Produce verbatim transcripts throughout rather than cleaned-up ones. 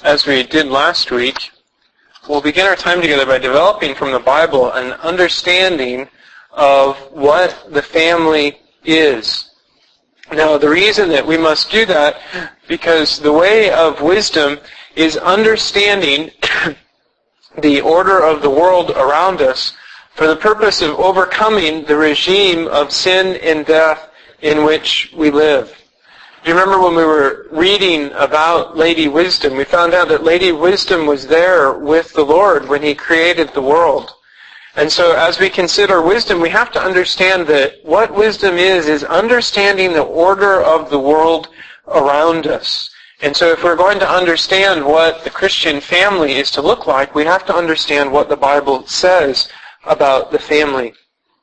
as we did last week, we'll begin our time together by developing from the Bible an understanding of what the family is. Now, the reason that we must do that, because the way of wisdom is understanding the order of the world around us for the purpose of overcoming the regime of sin and death in which we live. Do you remember when we were reading about Lady Wisdom, we found out that Lady Wisdom was there with the Lord when He created the world. And so as we consider wisdom, we have to understand that what wisdom is, is understanding the order of the world around us. And so if we're going to understand what the Christian family is to look like, we have to understand what the Bible says about the family.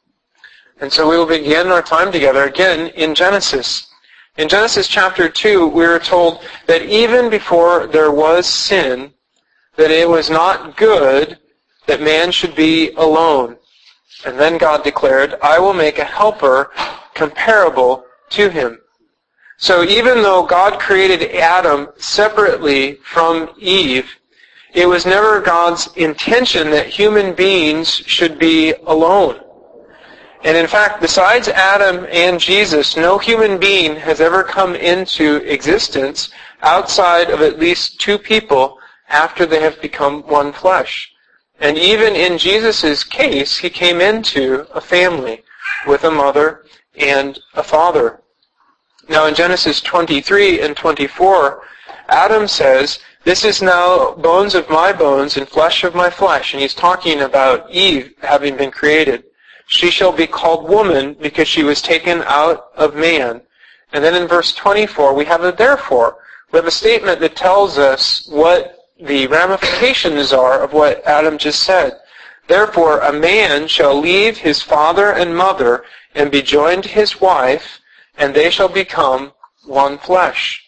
And so we will begin our time together again in Genesis. In Genesis chapter two, we are told that even before there was sin, that it was not good that man should be alone. And then God declared, I will make a helper comparable to him. So even though God created Adam separately from Eve, it was never God's intention that human beings should be alone. And in fact, besides Adam and Jesus, no human being has ever come into existence outside of at least two people after they have become one flesh. And even in Jesus' case, He came into a family with a mother and a father. Now in Genesis twenty-three and twenty-four, Adam says, this is now bones of my bones and flesh of my flesh. And he's talking about Eve having been created. She shall be called woman because she was taken out of man. And then in verse twenty-four, we have a therefore. We have a statement that tells us what the ramifications are of what Adam just said. Therefore, a man shall leave his father and mother and be joined to his wife, and they shall become one flesh.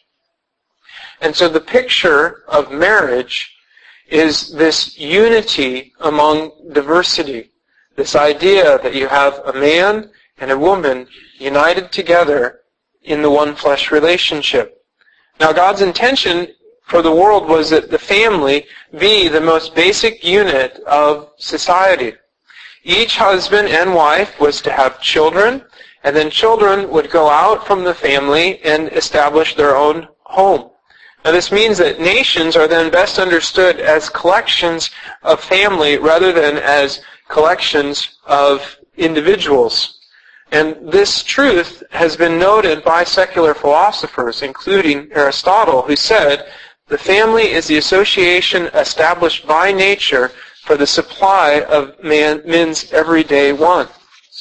And so the picture of marriage is this unity among diversity. This idea that you have a man and a woman united together in the one flesh relationship. Now God's intention for the world was that the family be the most basic unit of society. Each husband and wife was to have children, and then children would go out from the family and establish their own home. Now this means that nations are then best understood as collections of family rather than as collections of individuals. And this truth has been noted by secular philosophers, including Aristotle, who said, the family is the association established by nature for the supply of man, men's everyday wants.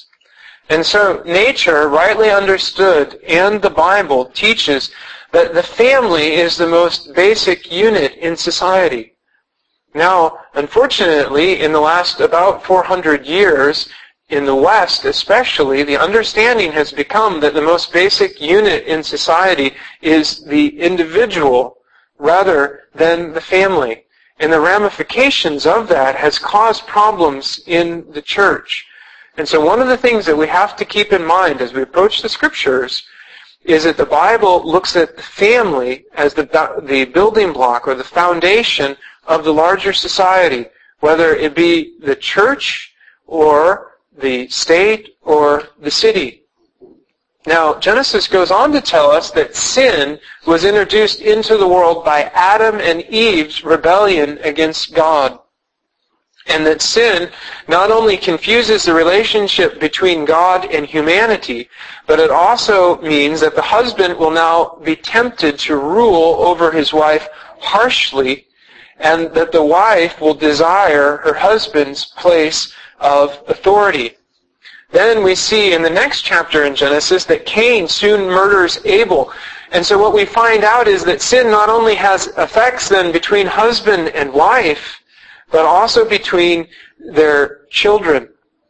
And so nature, rightly understood, and the Bible teaches that the family is the most basic unit in society. Now, unfortunately, in the last about four hundred years, in the West especially, the understanding has become that the most basic unit in society is the individual rather than the family. And the ramifications of that has caused problems in the church. And so one of the things that we have to keep in mind as we approach the Scriptures is that the Bible looks at the family as the, the building block or the foundation of the larger society, whether it be the church or the state or the city. Now, Genesis goes on to tell us that sin was introduced into the world by Adam and Eve's rebellion against God. And that sin not only confuses the relationship between God and humanity, but it also means that the husband will now be tempted to rule over his wife harshly, and that the wife will desire her husband's place of authority. Then we see in the next chapter in Genesis that Cain soon murders Abel. And so what we find out is that sin not only has effects then between husband and wife, but also between their children.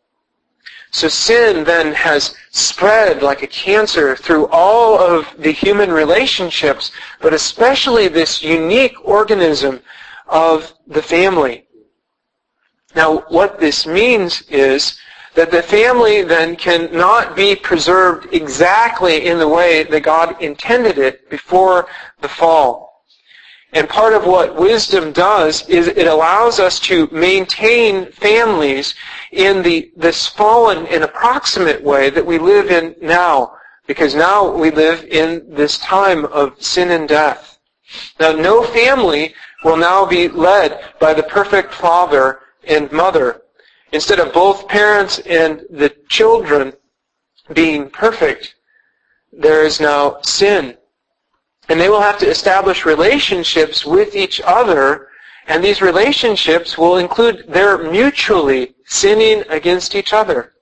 So sin then has spread like a cancer through all of the human relationships, but especially this unique organism of the family. Now, what this means is that the family then cannot be preserved exactly in the way that God intended it before the fall. And part of what wisdom does is it allows us to maintain families in the this fallen and approximate way that we live in now. Because now we live in this time of sin and death. Now, no family will now be led by the perfect father and mother. Instead of both parents and the children being perfect, there is now sin. And they will have to establish relationships with each other, and these relationships will include their mutually sinning against each other.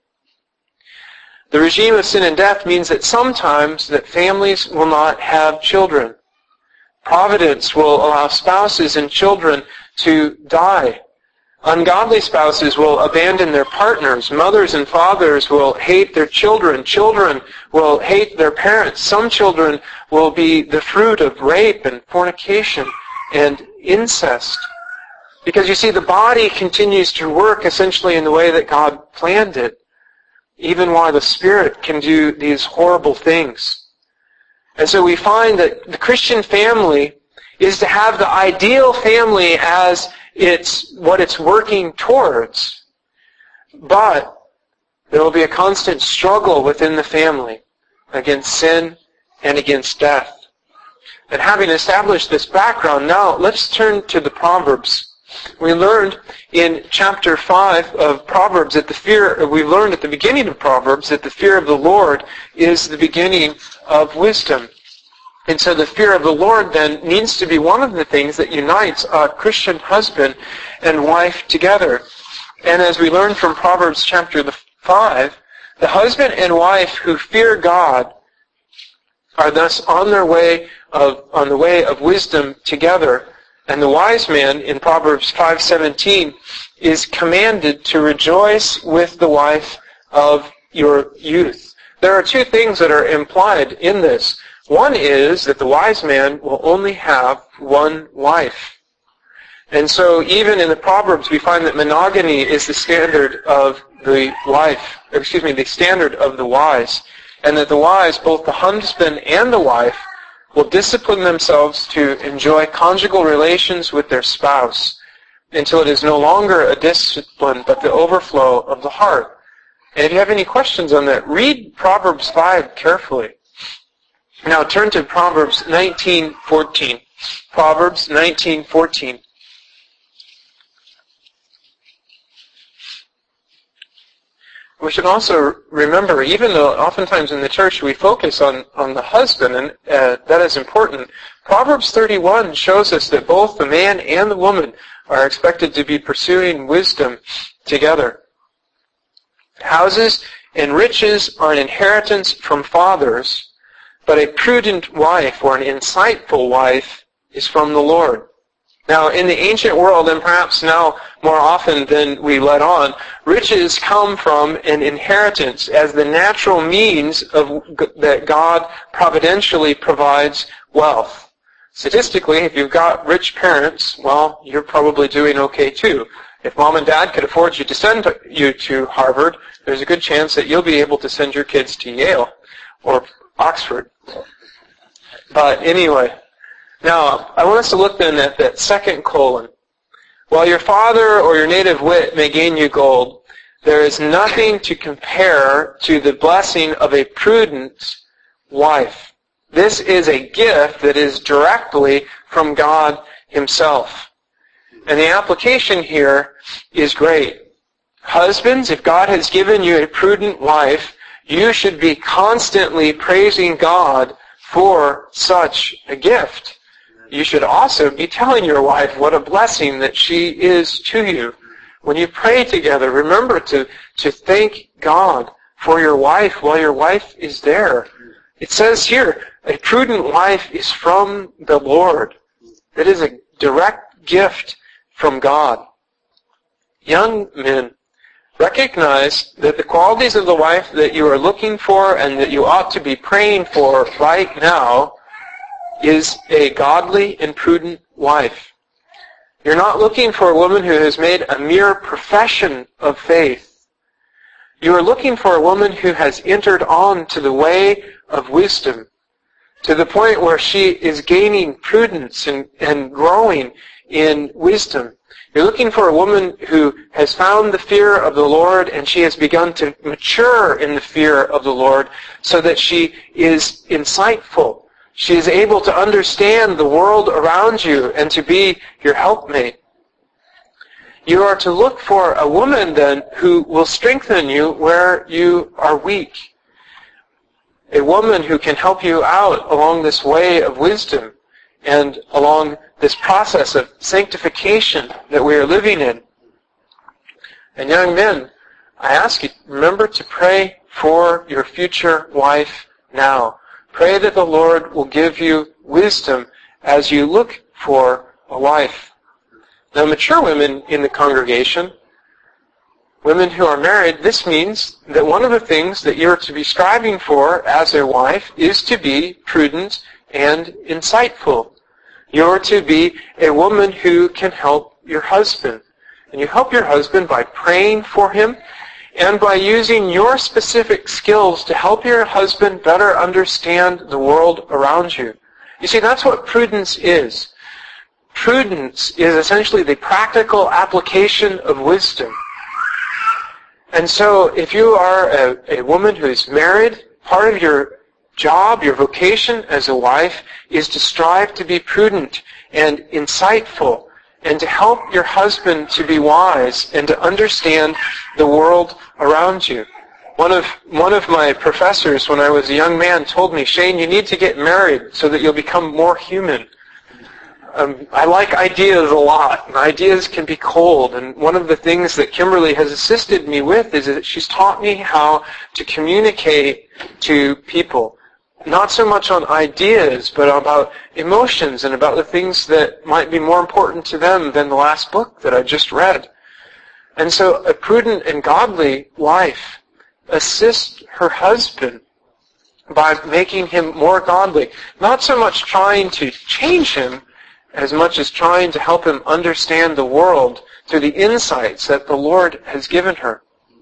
The regime of sin and death means that sometimes that families will not have children. Providence will allow spouses and children to die. Ungodly spouses will abandon their partners. Mothers and fathers will hate their children. Children will hate their parents. Some children will be the fruit of rape and fornication and incest. Because you see, the body continues to work essentially in the way that God planned it, even while the Spirit can do these horrible things. And so we find that the Christian family is to have the ideal family as it's what it's working towards. But there will be a constant struggle within the family against sin and against death. And having established this background, now let's turn to the Proverbs. We learned in chapter five of Proverbs that the fear, we learned at the beginning of Proverbs that the fear of the Lord is the beginning of wisdom. And so the fear of the Lord then needs to be one of the things that unites a Christian husband and wife together. And as we learn from Proverbs chapter five, the husband and wife who fear God are thus on their way of on the way of wisdom together. And the wise man in Proverbs five seventeen is commanded to rejoice with the wife of your youth. There are two things that are implied in this. One is that the wise man will only have one wife. And so even in the Proverbs we find that monogamy is the standard of the wife, excuse me, the standard of the wise. And that the wise, both the husband and the wife, will discipline themselves to enjoy conjugal relations with their spouse until it is no longer a discipline but the overflow of the heart. And if you have any questions on that, read Proverbs five carefully. Now turn to Proverbs nineteen fourteen. Proverbs nineteen fourteen. We should also remember, even though oftentimes in the church we focus on, on the husband, and uh, that is important, Proverbs thirty-one shows us that both the man and the woman are expected to be pursuing wisdom together. Houses and riches are an inheritance from fathers, but a prudent wife or an insightful wife is from the Lord. Now, in the ancient world, and perhaps now more often than we let on, riches come from an inheritance as the natural means of that God providentially provides wealth. Statistically, if you've got rich parents, well, you're probably doing okay too. If mom and dad could afford you to send you to Harvard, there's a good chance that you'll be able to send your kids to Yale or Oxford. But anyway, now I want us to look then at that second colon. While your father or your native wit may gain you gold, there is nothing to compare to the blessing of a prudent wife. This is a gift that is directly from God Himself. And the application here is great. Husbands, if God has given you a prudent wife, you should be constantly praising God for such a gift. You should also be telling your wife what a blessing that she is to you. When you pray together, remember to, to thank God for your wife while your wife is there. It says here, a prudent wife is from the Lord. That is a direct gift from God. Young men, recognize that the qualities of the wife that you are looking for and that you ought to be praying for right now is a godly and prudent wife. You're not looking for a woman who has made a mere profession of faith. You are looking for a woman who has entered on to the way of wisdom. to the point where she is gaining prudence and, and growing in wisdom. You're looking for a woman who has found the fear of the Lord and she has begun to mature in the fear of the Lord so that she is insightful. She is able to understand the world around you and to be your helpmate. You are to look for a woman then who will strengthen you where you are weak. A woman who can help you out along this way of wisdom and along this process of sanctification that we are living in. And young men, I ask you, remember to pray for your future wife now. Pray that the Lord will give you wisdom as you look for a wife. Now, mature women in the congregation, women who are married, this means that one of the things that you're to be striving for as a wife is to be prudent and insightful. You're to be a woman who can help your husband. And you help your husband by praying for him and by using your specific skills to help your husband better understand the world around you. You see, that's what prudence is. Prudence is essentially the practical application of wisdom. And so if you are a, a woman who is married, part of your job, your vocation as a wife, is to strive to be prudent and insightful and to help your husband to be wise and to understand the world around you. One of one of my professors when I was a young man told me, Shane, you need to get married so that you'll become more human. Um, I like ideas a lot, and ideas can be cold, and one of the things that Kimberly has assisted me with is that she's taught me how to communicate to people. Not so much on ideas, but about emotions and about the things that might be more important to them than the last book that I just read. And so a prudent and godly wife assists her husband by making him more godly. Not so much trying to change him, as much as trying to help him understand the world through the insights that the Lord has given her.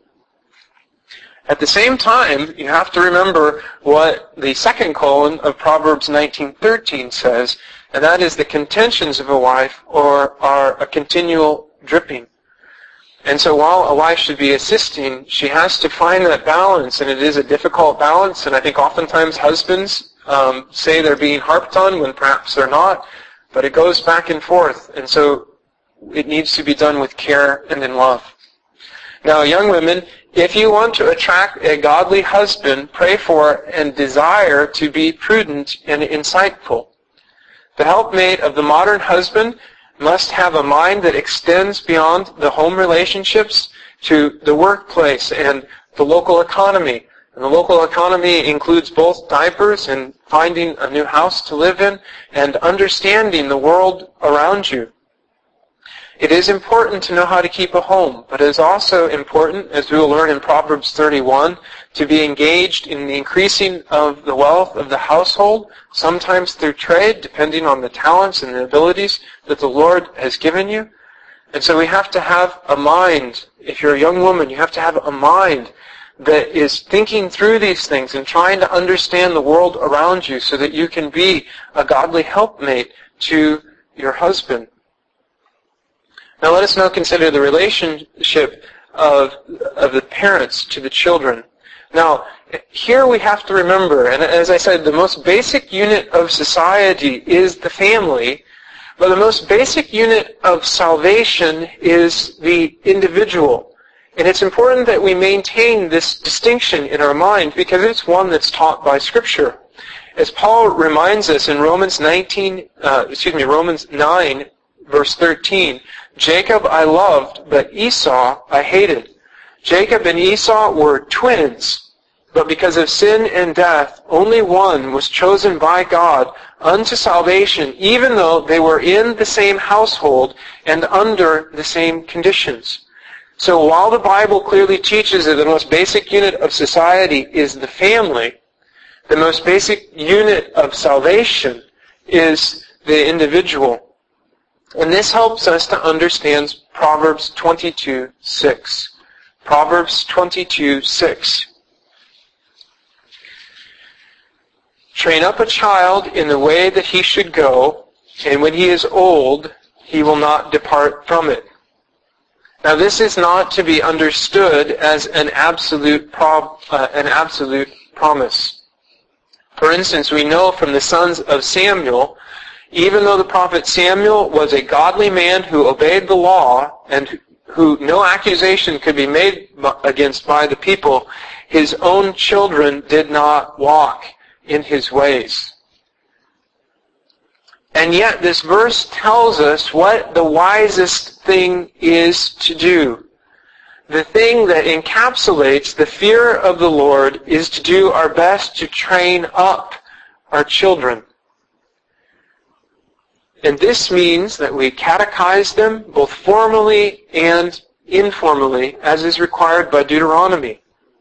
At the same time, you have to remember what the second colon of Proverbs nineteen thirteen says, and that is the contentions of a wife or are a continual dripping. And so while a wife should be assisting, she has to find that balance, and it is a difficult balance, and I think oftentimes husbands um, say they're being harped on when perhaps they're not, but it goes back and forth, and so it needs to be done with care and in love. Now, young women, if you want to attract a godly husband, pray for and desire to be prudent and insightful. The helpmate of the modern husband must have a mind that extends beyond the home relationships to the workplace and the local economy. And the local economy includes both diapers and finding a new house to live in and understanding the world around you. It is important to know how to keep a home, but it is also important, as we will learn in Proverbs thirty-one, to be engaged in the increasing of the wealth of the household, sometimes through trade, depending on the talents and the abilities that the Lord has given you. And so we have to have a mind. If you're a young woman, you have to have a mind that is thinking through these things and trying to understand the world around you so that you can be a godly helpmate to your husband. Now let us now consider the relationship of, of the parents to the children. Now, here we have to remember, and as I said, the most basic unit of society is the family, but the most basic unit of salvation is the individual. And it's important that we maintain this distinction in our mind because it's one that's taught by Scripture. As Paul reminds us in Romans nineteen, uh, excuse me, Romans nine, verse thirteen, Jacob I loved, but Esau I hated. Jacob and Esau were twins, but because of sin and death, only one was chosen by God unto salvation, even though they were in the same household and under the same conditions. So while the Bible clearly teaches that the most basic unit of society is the family, the most basic unit of salvation is the individual. And this helps us to understand Proverbs twenty-two six. Proverbs twenty-two six. Train up a child in the way that he should go, and when he is old, he will not depart from it. Now, this is not to be understood as an absolute prob- uh, an absolute promise. For instance, we know from the sons of Samuel, even though the prophet Samuel was a godly man who obeyed the law and who no accusation could be made against by the people, his own children did not walk in his ways. And yet this verse tells us what the wisest thing is to do. The thing that encapsulates the fear of the Lord is to do our best to train up our children. And this means that we catechize them both formally and informally, as is required by Deuteronomy.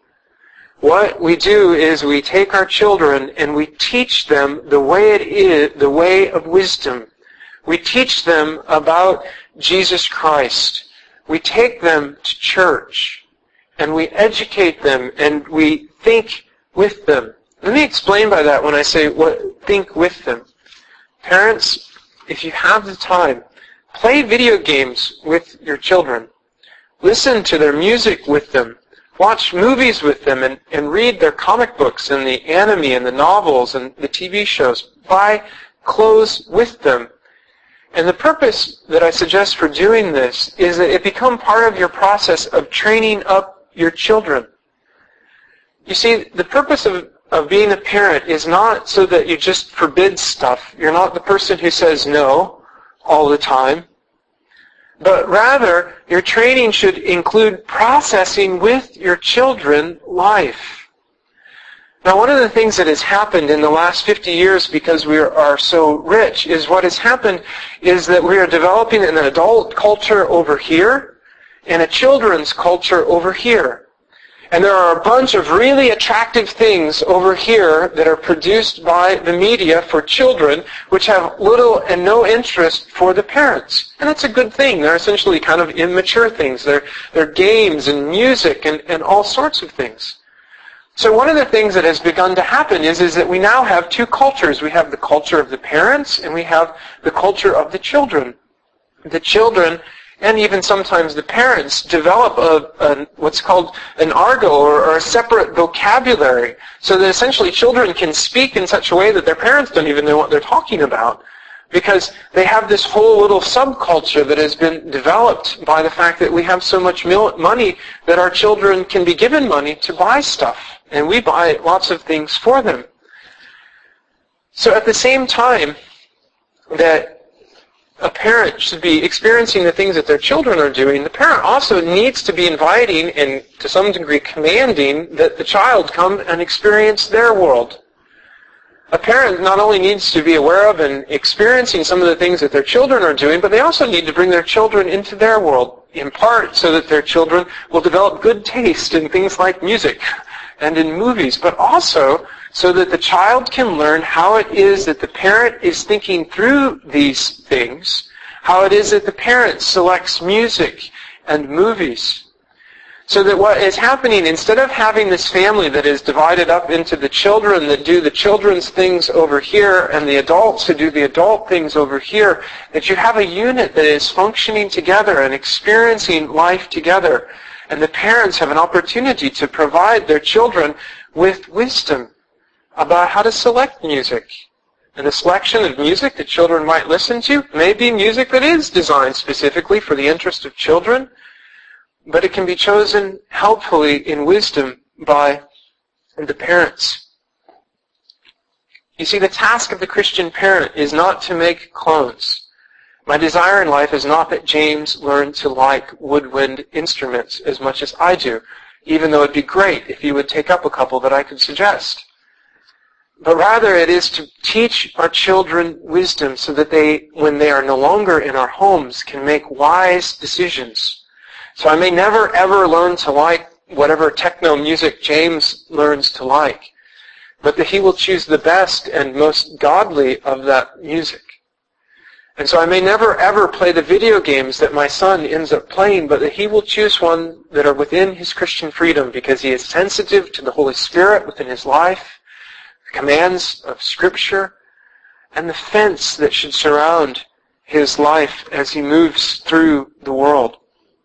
What we do is we take our children and we teach them the way it is, the way of wisdom. We teach them about Jesus Christ. We take them to church and we educate them and we think with them. Let me explain by that when I say what think with them. Parents, if you have the time, play video games with your children. Listen to their music with them. Watch movies with them and, and read their comic books and the anime and the novels and the T V shows. Buy clothes with them. And the purpose that I suggest for doing this is that it become part of your process of training up your children. You see, the purpose of, of being a parent is not so that you just forbid stuff. You're not the person who says no all the time. But rather, your training should include processing with your children life. Now, one of the things that has happened in the last fifty years because we are so rich is what has happened is that we are developing an adult culture over here and a children's culture over here. And there are a bunch of really attractive things over here that are produced by the media for children which have little and no interest for the parents. And that's a good thing. They're essentially kind of immature things. They're, they're games and music and, and all sorts of things. So one of the things that has begun to happen is, is that we now have two cultures. We have the culture of the parents and we have the culture of the children. The children and even sometimes the parents develop a, a what's called an argot or, or a separate vocabulary so that essentially children can speak in such a way that their parents don't even know what they're talking about because they have this whole little subculture that has been developed by the fact that we have so much money that our children can be given money to buy stuff and we buy lots of things for them. So at the same time that a parent should be experiencing the things that their children are doing, the parent also needs to be inviting and to some degree commanding that the child come and experience their world. A parent not only needs to be aware of and experiencing some of the things that their children are doing, but they also need to bring their children into their world, in part so that their children will develop good taste in things like music and in movies, but also so that the child can learn how it is that the parent is thinking through these things, how it is that the parent selects music and movies. So that what is happening, instead of having this family that is divided up into the children that do the children's things over here and the adults who do the adult things over here, that you have a unit that is functioning together and experiencing life together. And the parents have an opportunity to provide their children with wisdom about how to select music. And the selection of music that children might listen to may be music that is designed specifically for the interest of children, but it can be chosen helpfully in wisdom by the parents. You see, the task of the Christian parent is not to make clones. My desire in life is not that James learn to like woodwind instruments as much as I do, even though it'd be great if he would take up a couple that I could suggest. But rather it is to teach our children wisdom so that they, when they are no longer in our homes, can make wise decisions. So I may never ever learn to like whatever techno music James learns to like, but that he will choose the best and most godly of that music. And so I may never ever play the video games that my son ends up playing, but that he will choose one that are within his Christian freedom because he is sensitive to the Holy Spirit within his life, commands of Scripture, and the fence that should surround his life as he moves through the world.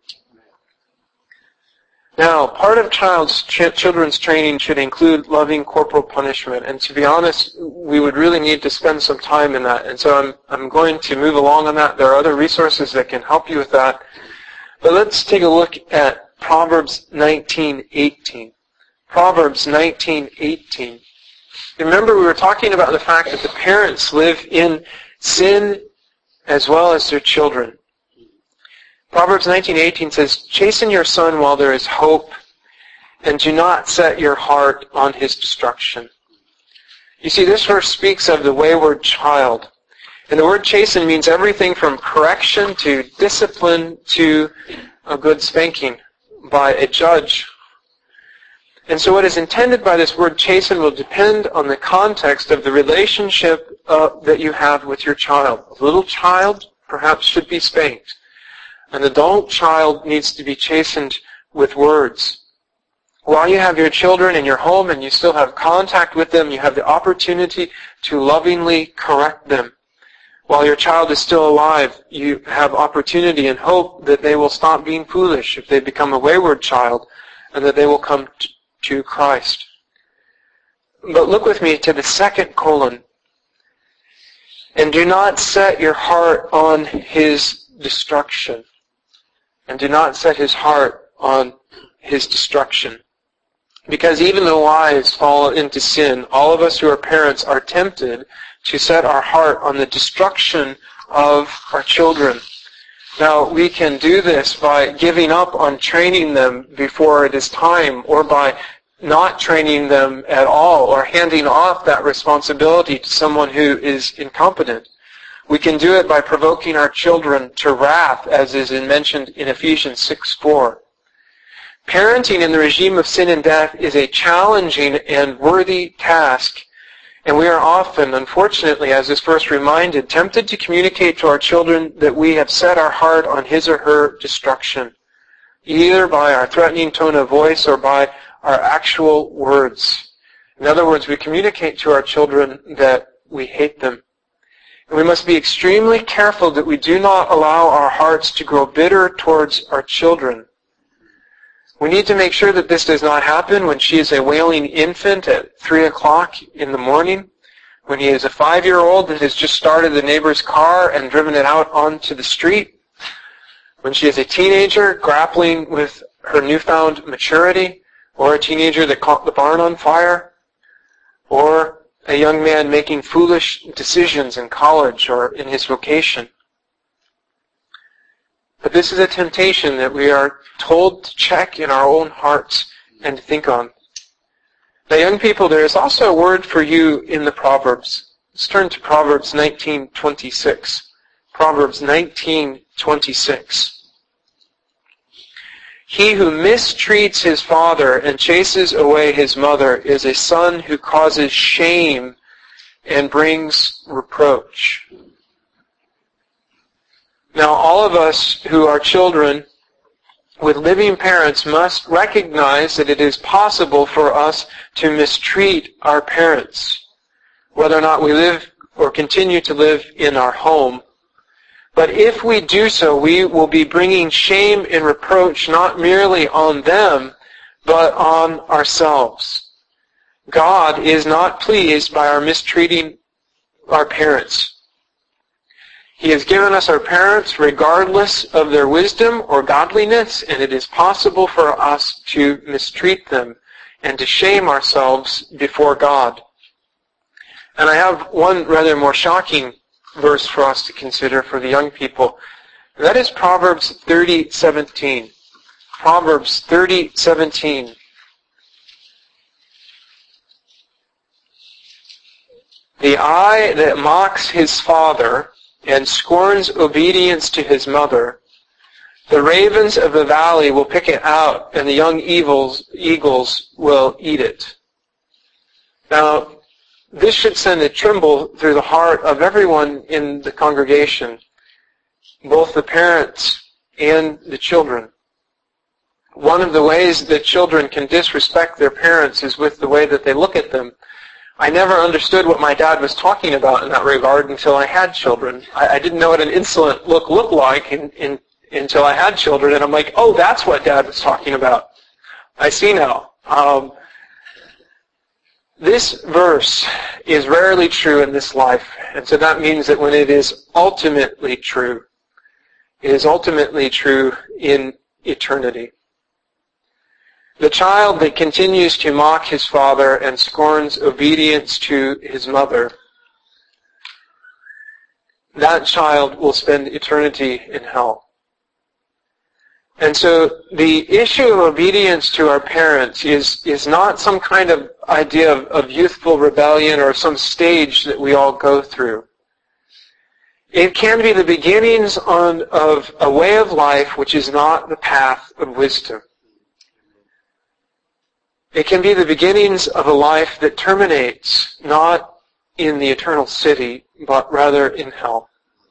Now, part of child's, ch- children's training should include loving corporal punishment, and to be honest, we would really need to spend some time in that, and so I'm, I'm going to move along on that. There are other resources that can help you with that, but let's take a look at Proverbs nineteen eighteen. Proverbs nineteen eighteen. Remember, we were talking about the fact that the parents live in sin as well as their children. Proverbs nineteen eighteen says, "Chasten your son while there is hope, and do not set your heart on his destruction." You see, this verse speaks of the wayward child. And the word chasten means everything from correction to discipline to a good spanking by a judge. And so what is intended by this word chasten will depend on the context of the relationship uh, that you have with your child. A little child perhaps should be spanked. An adult child needs to be chastened with words. While you have your children in your home and you still have contact with them, you have the opportunity to lovingly correct them. While your child is still alive, you have opportunity and hope that they will stop being foolish if they become a wayward child, and that they will come t- to Christ. But look with me to the second colon. "And do not set your heart on his destruction." And do not set his heart on his destruction. Because even though wives fall into sin, all of us who are parents are tempted to set our heart on the destruction of our children. Now, we can do this by giving up on training them before it is time, or by not training them at all, or handing off that responsibility to someone who is incompetent. We can do it by provoking our children to wrath, as is mentioned in Ephesians six four. Parenting in the regime of sin and death is a challenging and worthy task, and we are often, unfortunately, as is first reminded, tempted to communicate to our children that we have set our heart on his or her destruction, either by our threatening tone of voice or by our actual words. In other words, we communicate to our children that we hate them. And we must be extremely careful that we do not allow our hearts to grow bitter towards our children. We need to make sure that this does not happen when she is a wailing infant at three o'clock in the morning, when he is a five-year-old that has just started the neighbor's car and driven it out onto the street, when she is a teenager grappling with her newfound maturity, or a teenager that caught the barn on fire, or a young man making foolish decisions in college or in his vocation. But this is a temptation that we are told to check in our own hearts and to think on. Now, young people, there is also a word for you in the Proverbs. Let's turn to Proverbs nineteen twenty-six. Proverbs nineteen twenty-six. "He who mistreats his father and chases away his mother is a son who causes shame and brings reproach." Now, all of us who are children with living parents must recognize that it is possible for us to mistreat our parents, whether or not we live or continue to live in our home. But if we do so, we will be bringing shame and reproach not merely on them, but on ourselves. God is not pleased by our mistreating our parents. He has given us our parents regardless of their wisdom or godliness, and it is possible for us to mistreat them and to shame ourselves before God. And I have one rather more shocking verse for us to consider for the young people. And that is Proverbs thirty seventeen. Proverbs thirty seventeen. "The eye that mocks his father and scorns obedience to his mother, the ravens of the valley will pick it out, and the young eagles, eagles will eat it." Now, this should send a tremble through the heart of everyone in the congregation, both the parents and the children. One of the ways that children can disrespect their parents is with the way that they look at them. I never understood what my dad was talking about in that regard until I had children. I, I didn't know what an insolent look looked like in, in, until I had children, and I'm like, oh, that's what Dad was talking about. I see now. Um, this verse is rarely true in this life, and so that means that when it is ultimately true, it is ultimately true in eternity. The child that continues to mock his father and scorns obedience to his mother, that child will spend eternity in hell. And so the issue of obedience to our parents is, is not some kind of idea of, of youthful rebellion or some stage that we all go through. It can be the beginnings on, of a way of life which is not the path of wisdom. It can be the beginnings of a life that terminates not in the eternal city, but rather in hell.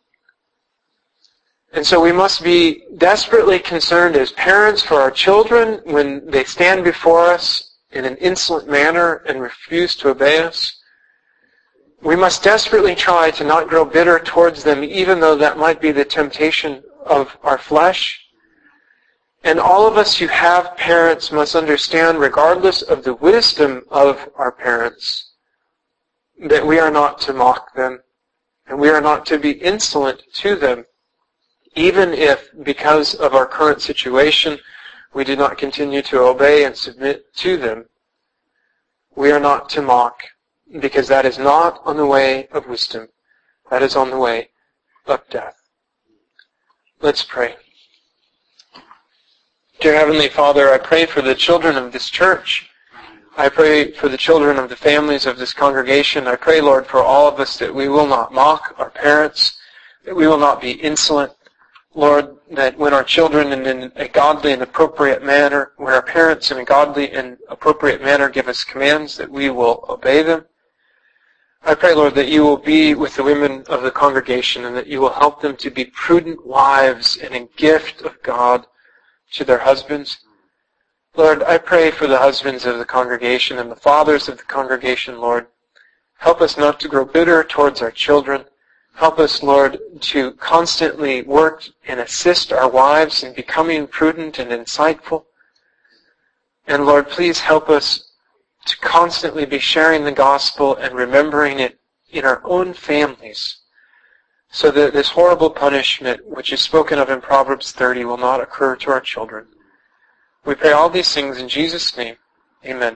And so we must be desperately concerned as parents for our children when they stand before us in an insolent manner and refuse to obey us. We must desperately try to not grow bitter towards them, even though that might be the temptation of our flesh. And all of us who have parents must understand, regardless of the wisdom of our parents, that we are not to mock them, and we are not to be insolent to them, even if, because of our current situation, we do not continue to obey and submit to them. We are not to mock, because that is not on the way of wisdom. That is on the way of death. Let's pray. Dear Heavenly Father, I pray for the children of this church. I pray for the children of the families of this congregation. I pray, Lord, for all of us that we will not mock our parents, that we will not be insolent. Lord, that when our children in a godly and appropriate manner, when our parents in a godly and appropriate manner give us commands, that we will obey them. I pray, Lord, that you will be with the women of the congregation and that you will help them to be prudent wives and a gift of God to their husbands. Lord, I pray for the husbands of the congregation and the fathers of the congregation, Lord. Help us not to grow bitter towards our children. Help us, Lord, to constantly work and assist our wives in becoming prudent and insightful. And Lord, please help us to constantly be sharing the gospel and remembering it in our own families, so that this horrible punishment, which is spoken of in Proverbs thirty, will not occur to our children. We pray all these things in Jesus' name. Amen.